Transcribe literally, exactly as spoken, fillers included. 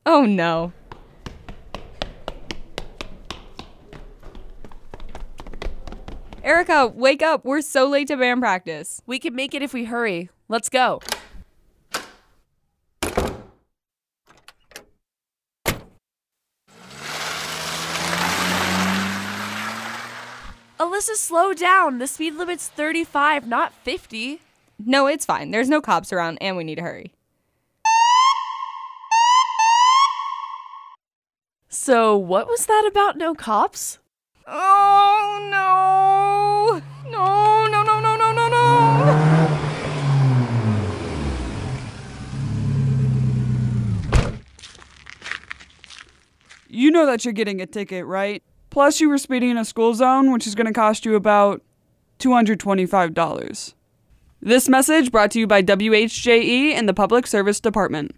Oh no. Erica, wake up. We're so late to band practice. We can make it if we hurry. Let's go. Alyssa, slow down. The speed limit's thirty-five, not fifty. No, it's fine. There's no cops around and we need to hurry. So, what was that about no cops? Oh, no. No, no, no, no, no, no, no. You know that you're getting a ticket, right? Plus, you were speeding in a school zone, which is going to cost you about two hundred twenty-five dollars. This message brought to you by W H J E and the Public Service Department.